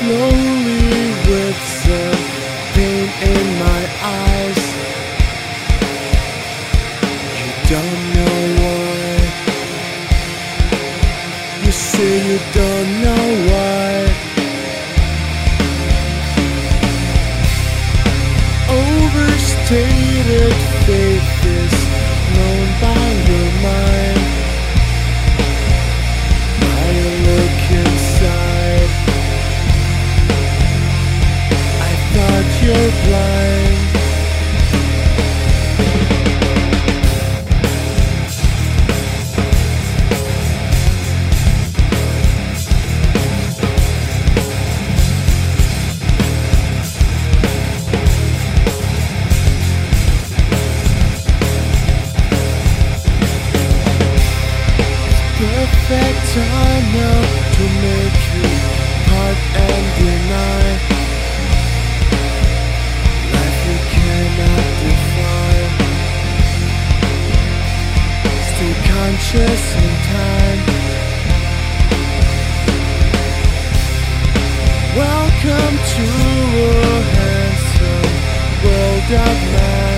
slowly with some pain in my eyes. You don't know why. You say you don't know why. Overstated faith is known by your mind. By your look inside, I thought you're blind. Perfect time now to make you part and deny. Life you cannot define. Stay conscious in time. Welcome to a handsome world of man.